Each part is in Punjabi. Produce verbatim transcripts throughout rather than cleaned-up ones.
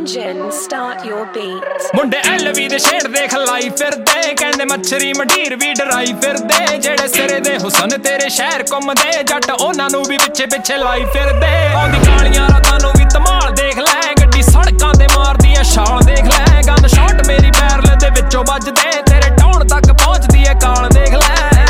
Engine, start your beat. ਮੁੰਡੇ ਐਲਵੀ ਦੇ ਸ਼ੇਡ ਦੇਖ ਲਾਈ ਫਿਰਦੇ, ਕਹਿੰਦੇ ਮੱਛਰੀ ਮੰਡੀਰ ਵੀ ਡਰਾਈ ਫਿਰਦੇ। ਜਿਹੜੇ ਸਿਰੇ ਦੇ ਹੁਸਨ ਤੇਰੇ ਸ਼ਹਿਰ ਘੁੰਮਦੇ, ਜੱਟ ਉਹਨਾਂ ਨੂੰ ਵੀ ਪਿੱਛੇ ਪਿੱਛੇ ਲਾਈ ਫਿਰਦੇ। ਆਉਂਦੀ ਕਾਲੀਆਂ ਰਾਤਾਂ ਨੂੰ ਵੀ ਧਮਾਲ ਦੇਖ ਲੈ, ਗੱਡੀ ਸੜਕਾਂ ਤੇ ਮਾਰਦੀ ਐ ਛਾਲ ਦੇਖ ਲੈ। ਗਨ ਸ਼ਾਟ ਮੇਰੀ ਬੈਰਲ ਦੇ ਵਿੱਚੋਂ ਵੱਜਦੇ, ਤੇਰੇ ਟਾਉਣ ਤੱਕ ਪਹੁੰਚਦੀ ਐ ਕਾਲ ਦੇਖ ਲੈ।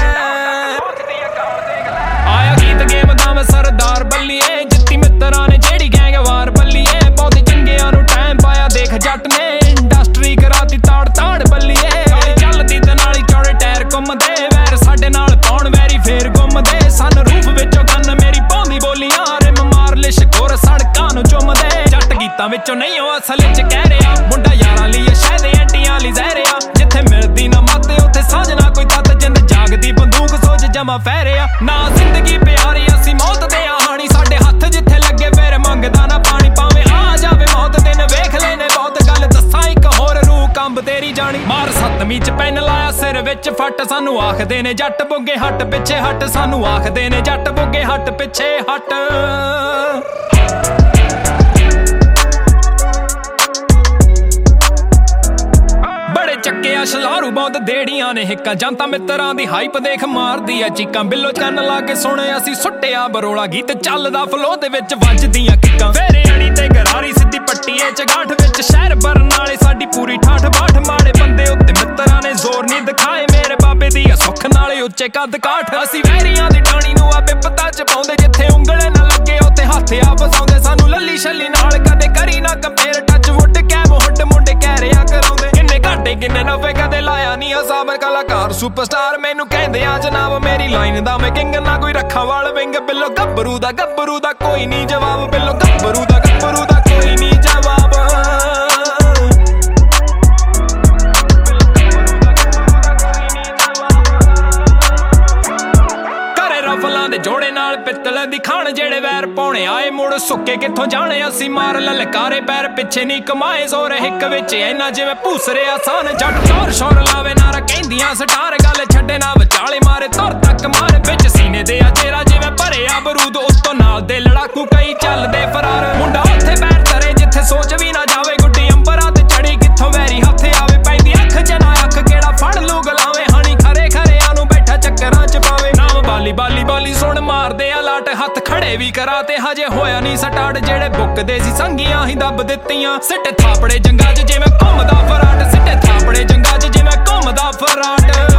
ਆਇਆ ਗੀਤ ਗੇਮ ਦਾ ਮੈਂ ਸਰਦਾਰ ਬੱਲੀਏ, ਜਿੱਤੀ ਮਿੱਤਰਾਂ ਨੇ ਜਿਹੜੀ ਗੈਂਗ ਵਾਰ ਬੱਲੀਏ। ਬਹੁਤ ਚੰਗਿਆਂ ਨੂੰ ਟਾਈਮ ਪਾਇਆ ਦੇਖ ਜੱਟ ਨੇ, ਇੰਡਸਟਰੀ ਕਰਾਤੀ ਤਾੜ ਤਾੜ ਬੱਲੀਏ। ਚੱਲਦੀ ਤੇ ਨਾਲ ਹੀ ਚੌੜੇ ਟਾਇਰ ਘੁੰਮਦੇ, ਵੈਰ ਸਾਡੇ ਨਾਲ ਪਾਉਣ ਵੈਰੀ ਫੇਰ ਗੁੰਮਦੇ। ਸਨ ਰੂਪ ਵਿੱਚੋਂ ਕੰਨ ਮੇਰੀ ਪਾਉਂਦੀ ਬੋਲੀਆਂ, ਰਿਮ ਮਾਰ ਲਿਸ਼ ਖੋਰ ਸੜਕਾਂ ਨੂੰ ਚੁੰਮਦੇ। ਜੱਟ ਗੀਤਾਂ ਵਿੱਚੋਂ ਨਹੀਂ ਉਹ ਅਸਲ ਚ ਕਹਿ ਰਿਹਾ, ਮੁੰਡਾ ਯਾਰਾਂ ਲਈ ਸ਼ਹਿਦੇ ਐਂਟੀਆਂ ਲਈ ਜ਼ਹਿਰਿਆ। ਜਿੱਥੇ ਮਿਲਦੀ ਨਾ ਮੱਤ ਉੱਥੇ ਸਾਜਣਾ ਕੋਈ ਤੱਤ, ਜਿੰਦ ਜਾਗਦੀ ਬੰਦੂਕ ਸੋਚ ਜਮਾ ਫਹਿਰਿਆ। ਨਾ ਜ਼ਿੰਦਗੀ ਪਿਆਰੀ ਅਸੀਂ ਮੌਤ ਦੇ ਆਹਾਣੀ, ਸਾਡੇ ਹੱਥ ਜਿੱਥੇ ਲੱਗੇ ਫੇਰ ਮੰਗਦਾ ਨਾ ਪਾਣੀ। ਭਾਵੇਂ ਆ ਜਾਵੇ ਮੌਤ ਦਿਨ ਵੇਖ ਲੈਨੇ ਬਹੁਤ, ਗੱਲ ਦੱਸਾਂ ਇੱਕ ਹੋਰ ਰੂਹ ਕੰਬ ਤੇਰੀ ਜਾਣੀ। ਮਾਰ ਸੱਤਵੀਂ ਚ ਪੈਨ ਲਾਇਆ ਸਿਰ ਵਿੱਚ ਫੱਟ, ਸਾਨੂੰ ਆਖਦੇ ਨੇ ਜੱਟ ਬੁੱਗੇ ਹੱਟ ਪਿੱਛੇ ਹੱਟ। ਸਾਨੂੰ ਆਖਦੇ ਨੇ ਜੱਟ ਬੁੱਗੇ ਹੱਟ ਪਿੱਛੇ ਹੱਟ। ਚੱਕਿਆ ਸ਼ਲਾਰੂ ਬਹੁਤ ਦੇੜੀਆਂ ਨੇ ਹਿੱਕਾਂ, ਜਨਤਾ ਮਿੱਤਰਾਂ ਦੀ ਹਾਈਪ ਦੇਖ ਮਾਰਦੀ ਆ ਚੀਕਾਂ। ਬਿੱਲੋ ਚੰਨ ਲਾ ਕੇ ਸੁਣੇ ਅਸੀਂ ਸੁੱਟਿਆ ਬਰੋਲਾ, ਗੀਤ ਚੱਲਦਾ ਫਲੋ ਦੇ ਵਿੱਚ ਵੱਜਦੀਆਂ ਕਿੱਕਾਂ। ਫੇਰੇ ਅੜੀ ਤੇ ਗਰਾਰੀ ਸਿੱਧੀ ਪੱਟੀਏ ਚਗਾਠ ਵਿੱਚ, ਸ਼ਹਿਰ ਬਰਨਾਲੇ ਸਾਡੀ ਪੂਰੀ ਠਾਠ ਬਾਠ। ਮਾੜੇ ਬੰਦੇ ਉੱਤੇ ਮਿੱਤਰਾਂ ਨੇ ਜ਼ੋਰ ਨਹੀਂ ਦਿਖਾਏ, ਮੇਰੇ ਬਾਬੇ ਦੀ ਆ ਸੁੱਖ ਨਾਲੇ ਉੱਚੇ ਕੱਦ ਕਾਠ। ਅਸੀਂ ਵੈਰੀਆਂ ਦੀ ਟਾਣੀ ਨੂੰ ਆ ਬਿਪਤਾ ਚ ਪਾਉਂਦੇ, ਜਿੱਥੇ ਉਂਗਲੇ ਨਾ ਲੱਗੇ ਉੱਥੇ ਹੱਥ ਆ ਫਸਾਉਂਦੇ। ਸਾਨੂੰ ਲੱਲੀ ਛੱਲੀ ਨਾਲ ਕਦੇ ਕਰੀ ਨਾ ਕੰਪੇਅਰ, ਟੱਚ ਵੁੱਡ ਕੈਮ ਹੁੱਡ ਮੁੰਡੇ ਕਹਿ ਰਿਆ ਕਰਾਉਂਦੇ। ਕਿੰਨੇ ਘਾਟੇ ਕਿੰਨੇ ਨਫੇ ਕਦੇ ਲਾਇਆ ਨਹੀਂ ਅਸਾਬਰ, ਕਲਾਕਾਰ ਸੁਪਰਸਟਾਰ ਮੈਨੂੰ ਕਹਿੰਦੇ ਆ ਜਨਾਬ। ਮੇਰੀ ਲਾਈਨ ਦਾ ਮੈਂ ਕਿੰਗ ਨਾ ਕੋਈ ਰੱਖਾਂ ਵਾਲ ਵਿੰਗ। ਬਿੱਲੋ ਗੱਭਰੂ ਦਾ ਗੱਭਰੂ ਦਾ ਕੋਈ ਨਹੀਂ ਜਵਾਬ, ਬਿੱਲੋ ਗੱਭਰੂ ਦਾ ਗੱਭਰੂ ਦਾ ਕੋਈ ਨਹੀਂ ਜਵਾਬ। ਰਫਲਾਂ ਦੇ ਜੋੜੇ ਨਾਲ ਪਿੱਤਲ ਦੀ ਖਾਣ, ਜਿਹੜੇ ਵੈਰ ਪਾਉਣੇ ਆਏ ਮੁੜ ਸੁੱਕੇ ਕਿੱਥੋਂ ਜਾਣੇ। ਅਸੀਂ ਮਾਰ ਲਲਕਾਰੇ ਪੈਰ ਪਿੱਛੇ ਨਹੀਂ ਕਮਾਏ, ਜ਼ੋਰ ਹਿੱਕ ਵਿੱਚ ਇੰਨਾ ਜਿਵੇਂ ਭੂਸਰੇ ਆਸਾਨ। ਜੱਟ ਸ਼ੋਰ ਸ਼ੋਰ ਲਾਵੇ ਨਾਰਾ ਕਹਿੰਦੀਆਂ ਸਟਾਰ, ਗੱਲ ਛੱਡੇ ਨਾ ਵਿਚਾਲੇ ਮਾਰੇ ਤੁਰ ਤੱਕ ਮਾਰ। ਵਿੱਚ ਸੀਨੇ ਦੇ ਆ ਚਿਹਰਾ ਜਿਵੇਂ ਭਰਿਆ ਬਰੂਦ, ਉੱਤੋਂ ਨਾਲ ਦੇ ਲੜਾਕੂ ਕਈ ਚੱਲਦੇ ਫਰਾਰ। ਮੁੰਡਾ ਉੱਥੇ ਪੈਰ ਧਰੇ ਜਿੱਥੇ ਸੋਚ ਵੀ ਨਾ ਜਾਵੇ, ਗੁੱਡੀ ਅੰਬਰਾਂ ਤੇ ਚੜੀ ਕਿੱਥੋਂ ਵੈਰੀ ਹੱਥੇ ਆਵੇ। ਪੈਂਦੀ ਅੱਖ ਚ ਨਾ ਅੱਖ ਕਿਹੜਾ ਫੜ ਲੂ ਗਲਾਵੇਂ, ਹਣੀ ਖਰੇ ਖਰਿਆਂ ਨੂੰ ਬੈਠਾ ਚੱਕਰਾਂ ਚ ਪਾਵੇ। ਨਾਮ ਬਾਲੀ ਬਾਲੀ ਬਾਲੀ ਸੁਣ ਮਾਰਦੇ ਆ ਲਾਟ, ਹੱਥ ਖੜੇ ਵੀ ਕਰਾ ਤੇ ਹਜੇ ਹੋਇਆ ਨਹੀਂ ਸਟਾਰਟ। ਜਿਹੜੇ ਬੁੱਕਦੇ ਸੀ ਸੰਗੀਆਂ ਹੀ ਦੱਬ ਦਿੱਤੀਆਂ, ਸਿੱਟੇ ਥਾਪੜੇ ਜੰਗਾਂ ਚ ਜਿਵੇਂ ਘੁੰਮਦਾ ਫਰਾਟ। ਸਿੱਟੇ ਥਾਪੜੇ ਜੰਗਾਂ ਚ ਜਿਵੇਂ ਘੁੰਮਦਾ ਫਰਾਟ।